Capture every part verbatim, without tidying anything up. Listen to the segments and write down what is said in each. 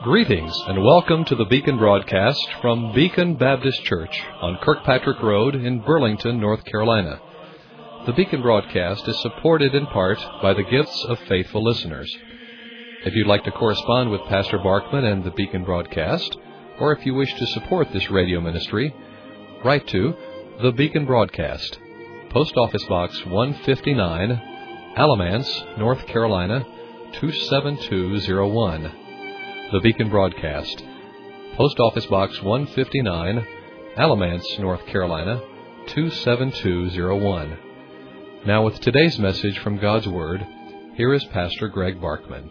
Greetings and welcome to the Beacon broadcast from Beacon Baptist Church on Kirkpatrick Road in Burlington, North Carolina. The Beacon broadcast is supported in part by the gifts of faithful listeners. If you'd like to correspond with Pastor Barkman and the Beacon broadcast, or if you wish to support this radio ministry, write to The Beacon Broadcast, Post Office Box one fifty-nine, Alamance, North Carolina, two seven two zero one. The Beacon Broadcast, Post Office Box one fifty-nine, Alamance, North Carolina, two seven two zero one. Now with today's message from God's Word, here is Pastor Greg Barkman.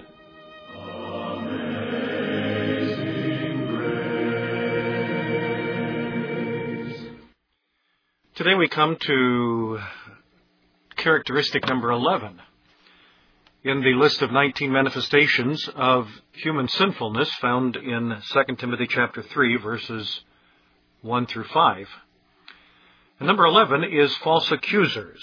Today we come to characteristic number eleven in the list of nineteen manifestations of human sinfulness found in Second Timothy chapter three, verses one through five. And number eleven is false accusers.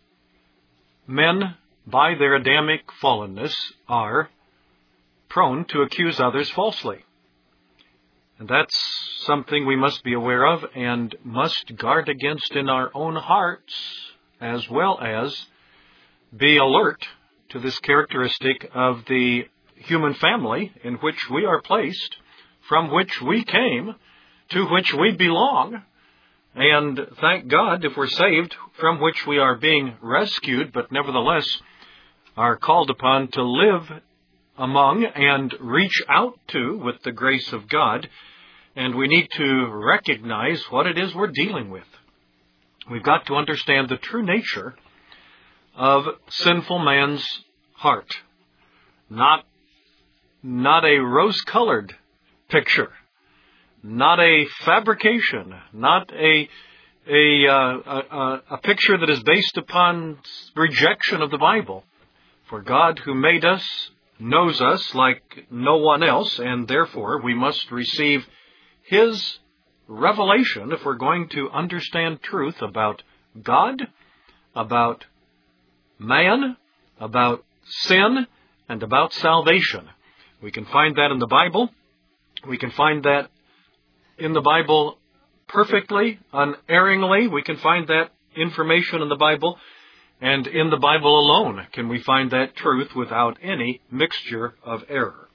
Men, by their Adamic fallenness, are prone to accuse others falsely. And that's something we must be aware of and must guard against in our own hearts, as well as be alert to this characteristic of the human family in which we are placed, from which we came, to which we belong. And thank God if we're saved, from which we are being rescued, but nevertheless are called upon to live among and reach out to with the grace of God. And we need to recognize what it is we're dealing with. We've got to understand the true nature of sinful man's heart. Not, not a rose-colored picture. Not a fabrication. Not a, a, uh, a, a picture that is based upon rejection of the Bible. For God, who made us, knows us like no one else, and therefore we must receive His revelation if we're going to understand truth about God, about man, about sin, and about salvation. We can find that in the Bible. We can find that in the Bible perfectly, unerringly. We can find that information in the Bible, and in the Bible alone can we find that truth without any mixture of error.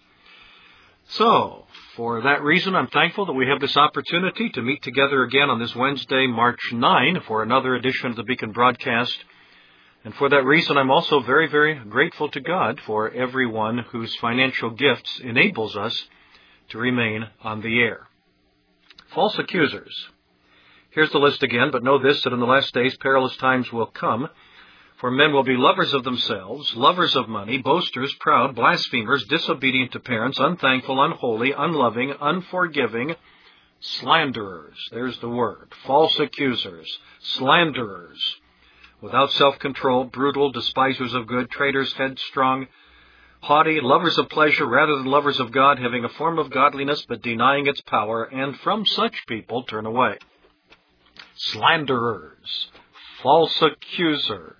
So, for that reason, I'm thankful that we have this opportunity to meet together again on this Wednesday, March ninth, for another edition of the Beacon Broadcast. And for that reason, I'm also very, very grateful to God for everyone whose financial gifts enables us to remain on the air. False accusers. Here's the list again, but know this, that in the last days perilous times will come. For men will be lovers of themselves, lovers of money, boasters, proud, blasphemers, disobedient to parents, unthankful, unholy, unloving, unforgiving, slanderers. There's the word. False accusers, slanderers, without self-control, brutal, despisers of good, traitors, headstrong, haughty, lovers of pleasure rather than lovers of God, having a form of godliness but denying its power, and from such people turn away. Slanderers, false accusers.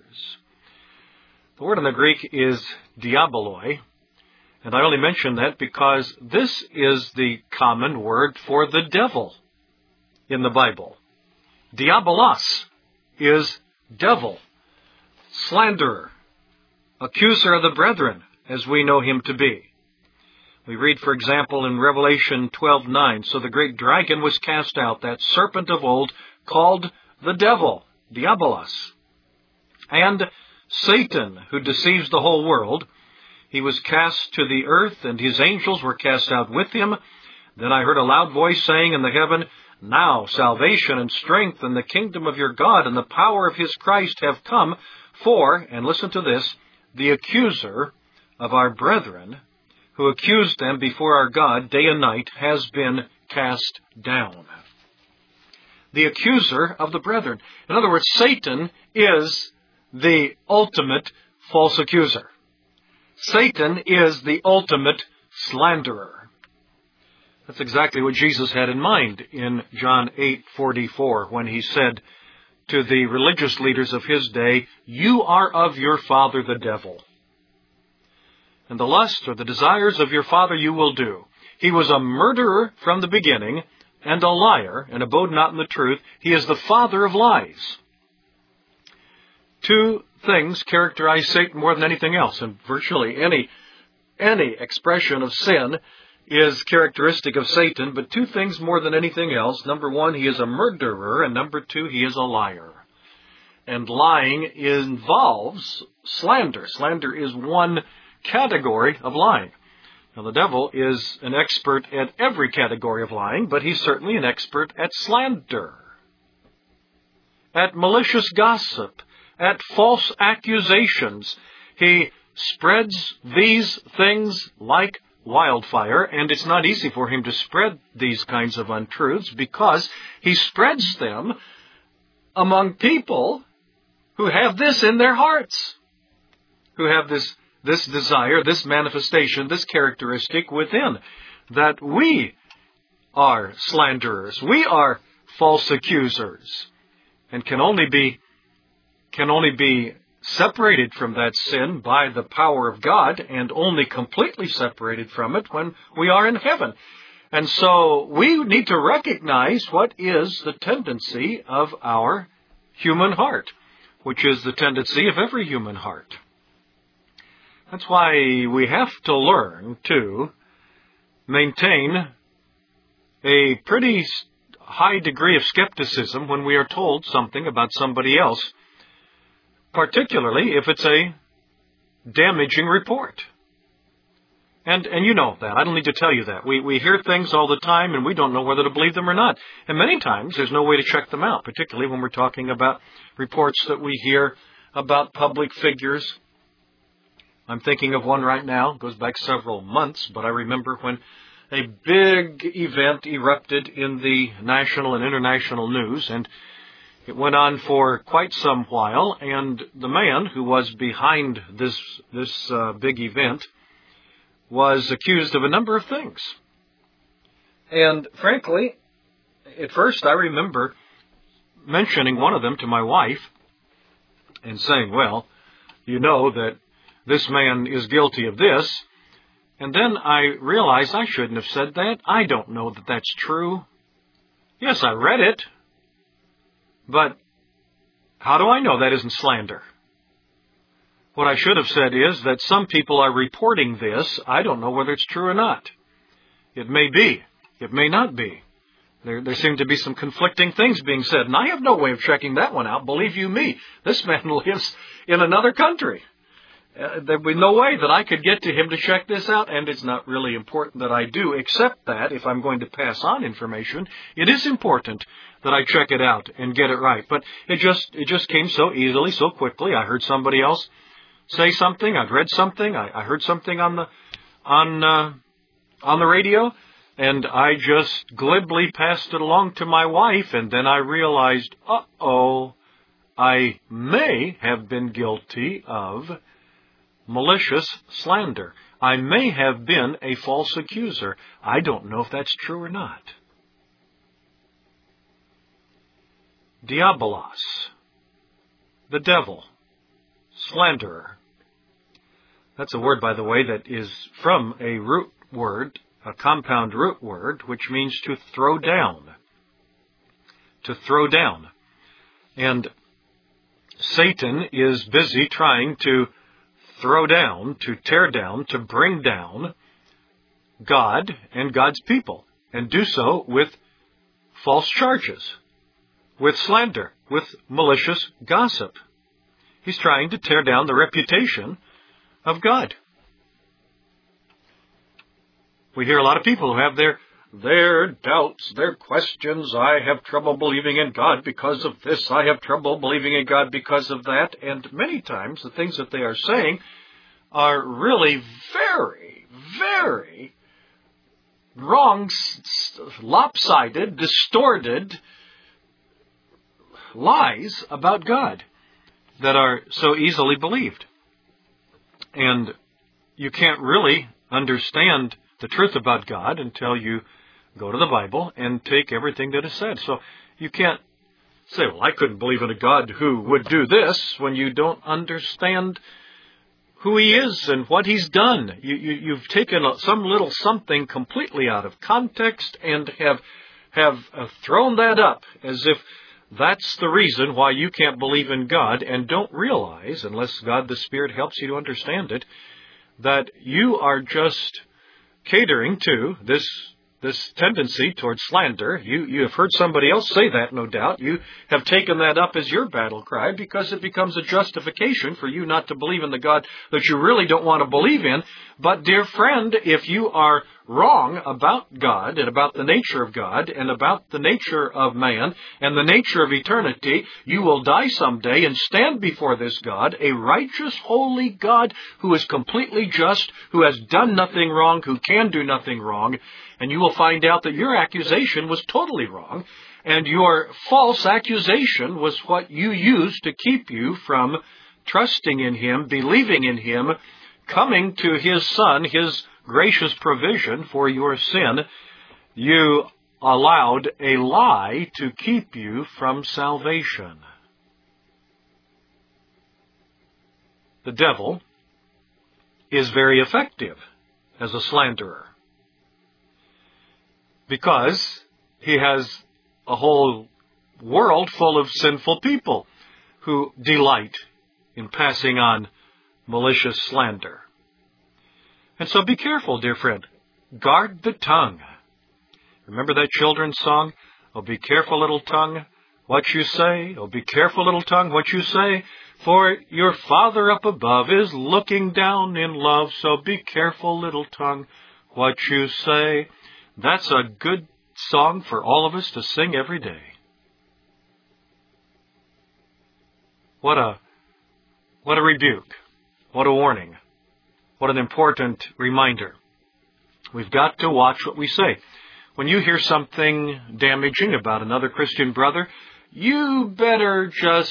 The word in the Greek is diaboloi, and I only mention that because this is the common word for the devil in the Bible. Diabolos is devil, slanderer, accuser of the brethren, as we know him to be. We read, for example, in Revelation twelve nine, so the great dragon was cast out, that serpent of old, called the devil, diabolos, and Satan, who deceives the whole world. He was cast to the earth, and his angels were cast out with him. Then I heard a loud voice saying in the heaven, now salvation and strength and the kingdom of your God and the power of his Christ have come, for, and listen to this, the accuser of our brethren, who accused them before our God day and night, has been cast down. The accuser of the brethren. In other words, Satan is the ultimate false accuser. Satan is the ultimate slanderer. That's exactly what Jesus had in mind in John eight forty-four when he said to the religious leaders of his day, you are of your father the devil, and the lust or the desires of your father you will do. He was a murderer from the beginning, and a liar, and abode not in the truth. He is the father of lies. Two things characterize Satan more than anything else, and virtually any, any expression of sin is characteristic of Satan, but two things more than anything else. Number one, he is a murderer, and number two, he is a liar. And lying involves slander. Slander is one category of lying. Now, the devil is an expert at every category of lying, but he's certainly an expert at slander, at malicious gossip, at false accusations. He spreads these things like wildfire, and it's not easy for him to spread these kinds of untruths because he spreads them among people who have this in their hearts, who have this, this desire, this manifestation, this characteristic within, that we are slanderers, we are false accusers, and can only be, can only be separated from that sin by the power of God, and only completely separated from it when we are in heaven. And so we need to recognize what is the tendency of our human heart, which is the tendency of every human heart. That's why we have to learn to maintain a pretty high degree of skepticism when we are told something about somebody else, particularly if it's a damaging report. And and you know that. I don't need to tell you that. We we hear things all the time, and we don't know whether to believe them or not. And many times, there's no way to check them out, particularly when we're talking about reports that we hear about public figures. I'm thinking of one right now. It goes back several months, but I remember when a big event erupted in the national and international news, and it went on for quite some while, and the man who was behind this this uh, big event was accused of a number of things. And frankly, at first I remember mentioning one of them to my wife and saying, well, you know that this man is guilty of this. And then I realized I shouldn't have said that. I don't know that that's true. Yes, I read it. But how do I know that isn't slander? What I should have said is that some people are reporting this. I don't know whether it's true or not. It may be. It may not be. There, there seem to be some conflicting things being said, and I have no way of checking that one out. Believe you me, this man lives in another country. Uh, there would be no way that I could get to him to check this out, and it's not really important that I do, except that if I'm going to pass on information, it is important that I check it out and get it right. But it just it just came so easily, so quickly. I heard somebody else say something. I'd read something. I, I heard something on the on uh, on the radio, and I just glibly passed it along to my wife. And then I realized, uh-oh, I may have been guilty of malicious slander. I may have been a false accuser. I don't know if that's true or not. Diabolos, the devil, slanderer. That's a word, by the way, that is from a root word, a compound root word, which means to throw down. To throw down. And Satan is busy trying to throw down, to tear down, to bring down God and God's people, and do so with false charges, with slander, with malicious gossip. He's trying to tear down the reputation of God. We hear a lot of people who have their their doubts, their questions. I have trouble believing in God because of this. I have trouble believing in God because of that. And many times the things that they are saying are really very, very wrong, lopsided, distorted lies about God that are so easily believed. And you can't really understand the truth about God until you go to the Bible and take everything that is said. So you can't say, well, I couldn't believe in a God who would do this, when you don't understand who He is and what He's done. You, you, you've taken some little something completely out of context and have, have uh, thrown that up as if that's the reason why you can't believe in God, and don't realize, unless God the Spirit helps you to understand it, that you are just catering to this this tendency towards slander. You, you have heard somebody else say that, no doubt. You have taken that up as your battle cry because it becomes a justification for you not to believe in the God that you really don't want to believe in. But, dear friend, if you are wrong about God and about the nature of God and about the nature of man and the nature of eternity, you will die someday and stand before this God, a righteous, holy God who is completely just, who has done nothing wrong, who can do nothing wrong, and you will find out that your accusation was totally wrong, and your false accusation was what you used to keep you from trusting in Him, believing in Him, coming to His Son, His gracious provision for your sin. You allowed a lie to keep you from salvation. The devil is very effective as a slanderer because he has a whole world full of sinful people who delight in passing on malicious slander. And so be careful, dear friend. Guard the tongue. Remember that children's song? Oh, be careful, little tongue, what you say. Oh, be careful, little tongue, what you say. For your Father up above is looking down in love. So be careful, little tongue, what you say. That's a good song for all of us to sing every day. What a, what a rebuke. What a warning. What an important reminder. We've got to watch what we say. When you hear something damaging about another Christian brother, you better just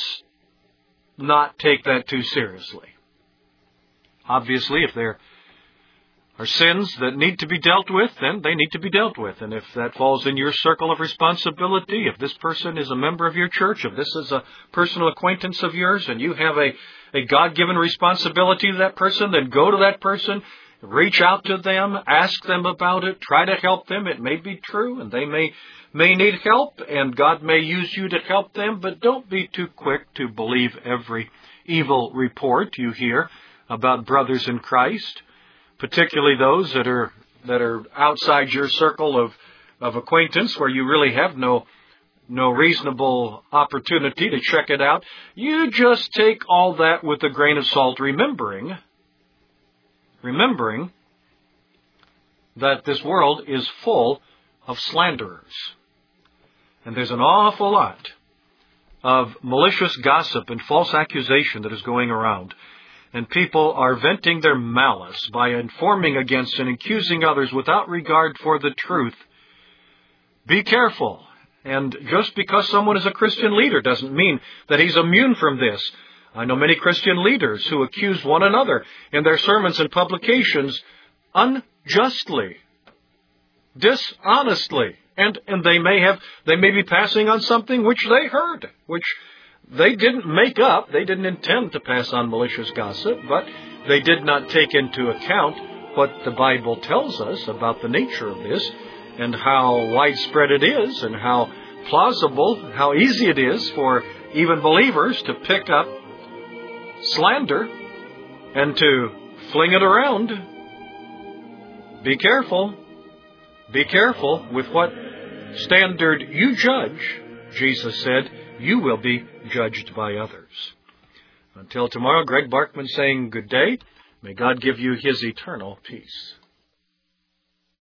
not take that too seriously. Obviously, if there are sins that need to be dealt with, then they need to be dealt with. And if that falls in your circle of responsibility, if this person is a member of your church, if this is a personal acquaintance of yours, and you have a, a God-given responsibility to that person, then go to that person, reach out to them, ask them about it, try to help them. It may be true, and they may may need help, and God may use you to help them, but don't be too quick to believe every evil report you hear about brothers in Christ, particularly those that are that are outside your circle of, of acquaintance where you really have no no reasonable opportunity to check it out. You just take all that with a grain of salt, remembering, remembering that this world is full of slanderers. And there's an awful lot of malicious gossip and false accusation that is going around. And people are venting their malice by informing against and accusing others without regard for the truth. Be careful. And just because someone is a Christian leader doesn't mean that he's immune from this. I know many Christian leaders who accuse one another in their sermons and publications unjustly, dishonestly. And, and they may have, they may be passing on something which they heard, which they didn't make up. They didn't intend to pass on malicious gossip, but they did not take into account what the Bible tells us about the nature of this and how widespread it is and how plausible, how easy it is for even believers to pick up slander and to fling it around. Be careful. Be careful with what standard you judge. Jesus said, you will be judged by others. Until tomorrow, Greg Barkman saying good day. May God give you His eternal peace.